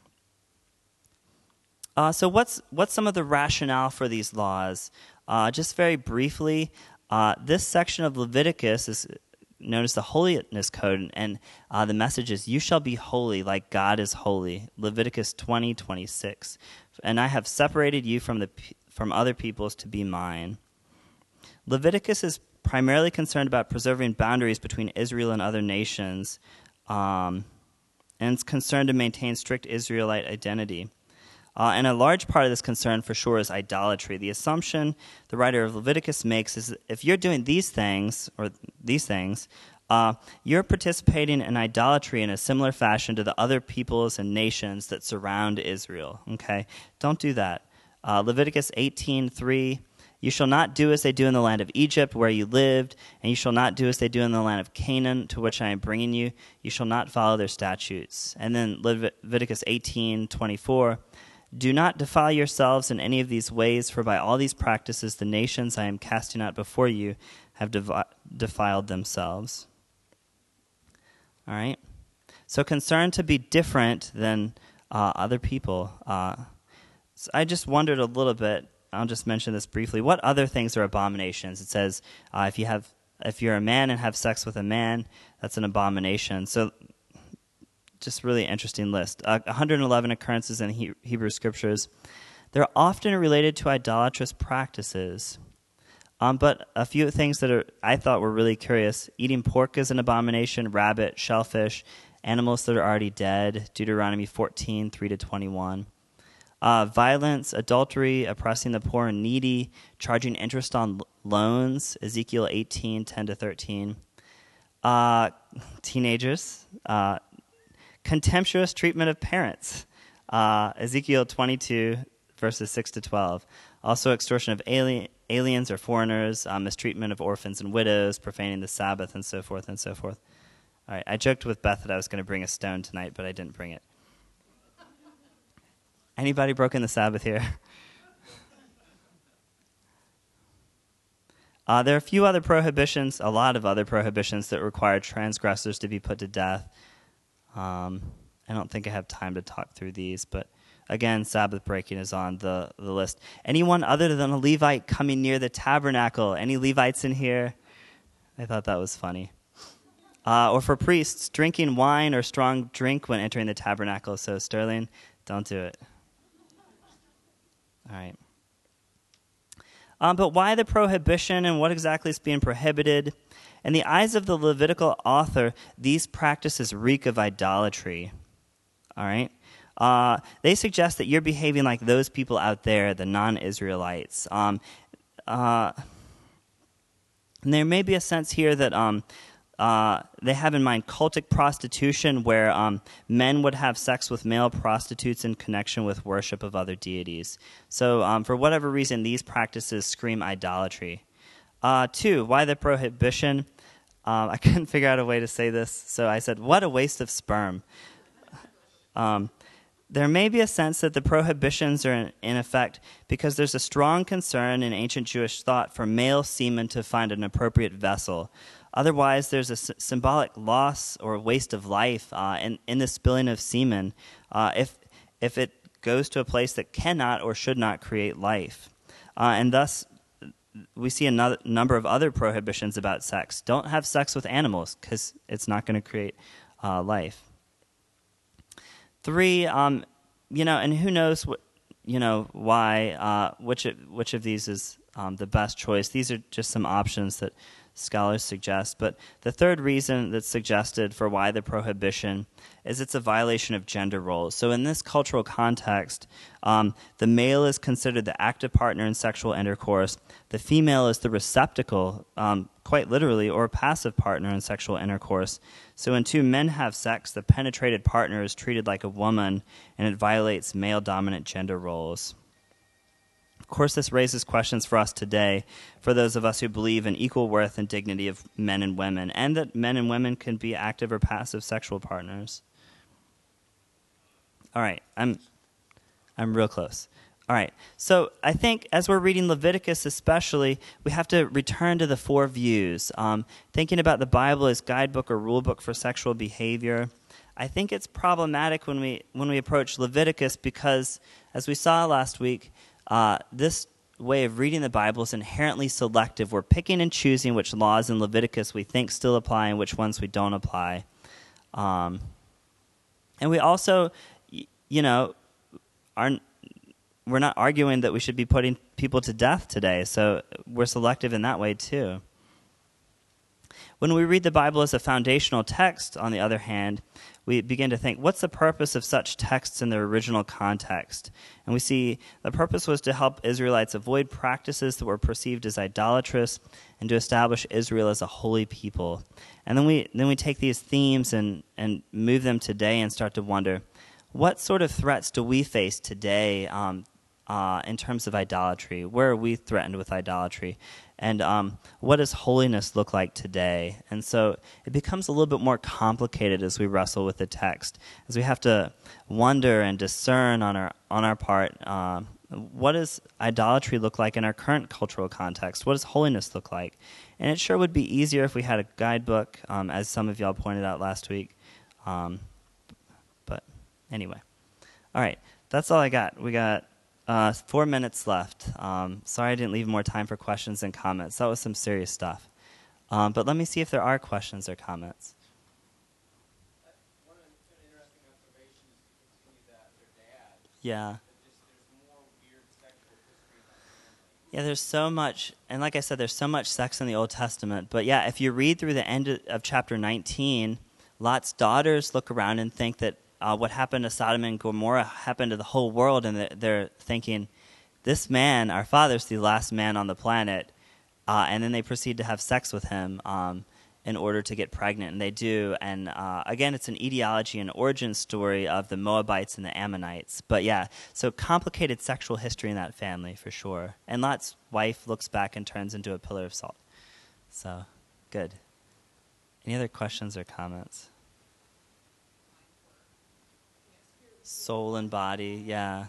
Uh, so what's what's some of the rationale for these laws? Uh, just very briefly, uh, this section of Leviticus is known as the Holiness Code, and uh, the message is, "You shall be holy like God is holy." Leviticus twenty twenty-six. And I have separated you from the from other peoples to be mine. Leviticus is primarily concerned about preserving boundaries between Israel and other nations, um, and it's concerned to maintain strict Israelite identity. Uh, and a large part of this concern, for sure, is idolatry. The assumption the writer of Leviticus makes is that if you're doing these things, or these things, uh, you're participating in idolatry in a similar fashion to the other peoples and nations that surround Israel. Okay? Don't do that. Uh, Leviticus eighteen three, you shall not do as they do in the land of Egypt where you lived, and you shall not do as they do in the land of Canaan to which I am bringing you. You shall not follow their statutes. And then Leviticus eighteen twenty-four, do not defile yourselves in any of these ways, for by all these practices the nations I am casting out before you have devi- defiled themselves. All right? So concerned to be different than uh, other people. Uh, so I just wondered a little bit, I'll just mention this briefly, what other things are abominations? It says uh, if you have, if you're a man and have sex with a man, that's an abomination. So just really interesting list. Uh, one hundred eleven occurrences in he- Hebrew scriptures. They're often related to idolatrous practices. Um, but a few things that are I thought were really curious. Eating pork is an abomination, rabbit, shellfish, animals that are already dead, Deuteronomy fourteen, three to twenty-one. Uh, violence, adultery, oppressing the poor and needy, charging interest on l- loans, Ezekiel eighteen, ten to thirteen. Uh, teenagers, uh, contemptuous treatment of parents, uh, Ezekiel twenty-two, verses six to twelve. Also extortion of alien, aliens or foreigners, uh, mistreatment of orphans and widows, profaning the Sabbath, and so forth and so forth. All right, I joked with Beth that I was going to bring a stone tonight, but I didn't bring it. Anybody broken the Sabbath here? Uh, there are a few other prohibitions, a lot of other prohibitions that require transgressors to be put to death. Um, I don't think I have time to talk through these, but again, Sabbath breaking is on the, the list. Anyone other than a Levite coming near the tabernacle? Any Levites in here? I thought that was funny. Uh, or for priests, drinking wine or strong drink when entering the tabernacle. So, Sterling, don't do it. All right. Um, but why the prohibition and what exactly is being prohibited? In the eyes of the Levitical author, these practices reek of idolatry. All right? Uh, they suggest that you're behaving like those people out there, the non-Israelites. Um, uh, and there may be a sense here that um, uh, they have in mind cultic prostitution, where um, men would have sex with male prostitutes in connection with worship of other deities. So um, for whatever reason, these practices scream idolatry. Uh, two, why the prohibition? Um, I couldn't figure out a way to say this, so I said, what a waste of sperm. Um, there may be a sense that the prohibitions are in, in effect because there's a strong concern in ancient Jewish thought for male semen to find an appropriate vessel. Otherwise, there's a s- symbolic loss or waste of life uh, in, in the spilling of semen uh, if, if it goes to a place that cannot or should not create life. Uh, and thus, we see a no- number of other prohibitions about sex. Don't have sex with animals because it's not going to create uh, life. Three, um, you know, and who knows what, you know, why, uh, which of, which of these is um, the best choice. These are just some options that scholars suggest. But the third reason that's suggested for why the prohibition is it's a violation of gender roles. So in this cultural context, um, the male is considered the active partner in sexual intercourse. The female is the receptacle, um, quite literally, or passive partner in sexual intercourse. So when two men have sex, the penetrated partner is treated like a woman, and it violates male-dominant gender roles. Of course, this raises questions for us today, for those of us who believe in equal worth and dignity of men and women, and that men and women can be active or passive sexual partners. All right, I'm, I'm real close. All right, so I think as we're reading Leviticus especially, we have to return to the four views. Um, thinking about the Bible as guidebook or rule book for sexual behavior, I think it's problematic when we when we approach Leviticus because, as we saw last week, uh, this way of reading the Bible is inherently selective. We're picking and choosing which laws in Leviticus we think still apply and which ones we don't apply. Um, and we also, you know, aren't we're not arguing that we should be putting people to death today, so we're selective in that way too. When we read the Bible as a foundational text, on the other hand, we begin to think, what's the purpose of such texts in their original context? And we see the purpose was to help Israelites avoid practices that were perceived as idolatrous and to establish Israel as a holy people. And then we then we take these themes and, and move them today and start to wonder, what sort of threats do we face today um, uh, in terms of idolatry? Where are we threatened with idolatry? And um, what does holiness look like today? And so it becomes a little bit more complicated as we wrestle with the text, as we have to wonder and discern on our on our part, uh, what does idolatry look like in our current cultural context? What does holiness look like? And it sure would be easier if we had a guidebook, um, as some of y'all pointed out last week. Um, but anyway, all right, that's all I got. We got Uh, four minutes left. Um, sorry I didn't leave more time for questions and comments. That was some serious stuff. Um, but let me see if there are questions or comments. One of the interesting observations is to continue that their dad, Yeah. that just there's more weird sexual history in that family. Yeah, there's so much. And like I said, there's so much sex in the Old Testament. But yeah, if you read through the end of chapter nineteen, Lot's daughters look around and think that Uh, what happened to Sodom and Gomorrah happened to the whole world, and they're thinking, this man, our father's the last man on the planet, uh, and then they proceed to have sex with him um, in order to get pregnant, and they do. And uh, again, it's an etiology and origin story of the Moabites and the Ammonites. But yeah, so complicated sexual history in that family for sure. And Lot's wife looks back and turns into a pillar of salt. So, good. Any other questions or comments? Soul and body, yeah.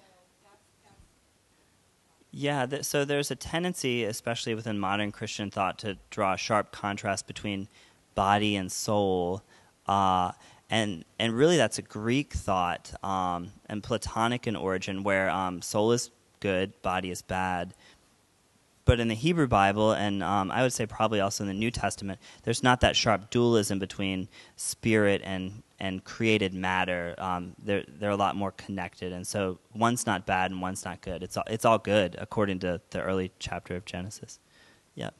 Yeah, th- so there's a tendency, especially within modern Christian thought, to draw a sharp contrast between body and soul. Uh, and and really that's a Greek thought um, and Platonic in origin, where um, soul is good, body is bad. But in the Hebrew Bible, and um, I would say probably also in the New Testament, there's not that sharp dualism between spirit and and created matter. Um, they're they're a lot more connected, and so one's not bad and one's not good. It's all, it's all good according to the early chapter of Genesis. Yep.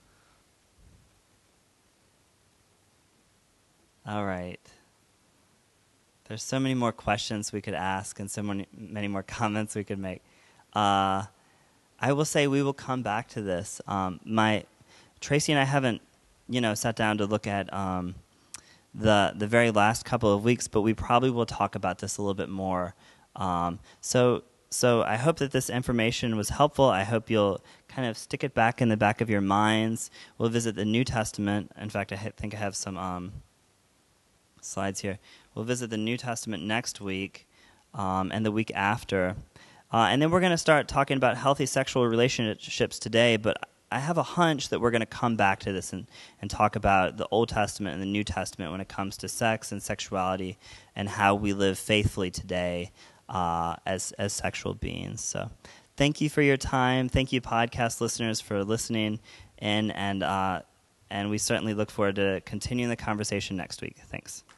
All right. There's so many more questions we could ask, and so many many more comments we could make. Uh, I will say we will come back to this. Um, my Tracy and I haven't, you know, sat down to look at um, the the very last couple of weeks, but we probably will talk about this a little bit more. Um, so so I hope that this information was helpful. I hope you'll kind of stick it back in the back of your minds. We'll visit the New Testament. In fact, I ha- think I have some um, slides here. We'll visit the New Testament next week um, and the week after. Uh, and then we're going to start talking about healthy sexual relationships today, but I have a hunch that we're going to come back to this and, and talk about the Old Testament and the New Testament when it comes to sex and sexuality and how we live faithfully today uh, as as sexual beings. So thank you for your time. Thank you, podcast listeners, for listening in, and, uh, and we certainly look forward to continuing the conversation next week. Thanks.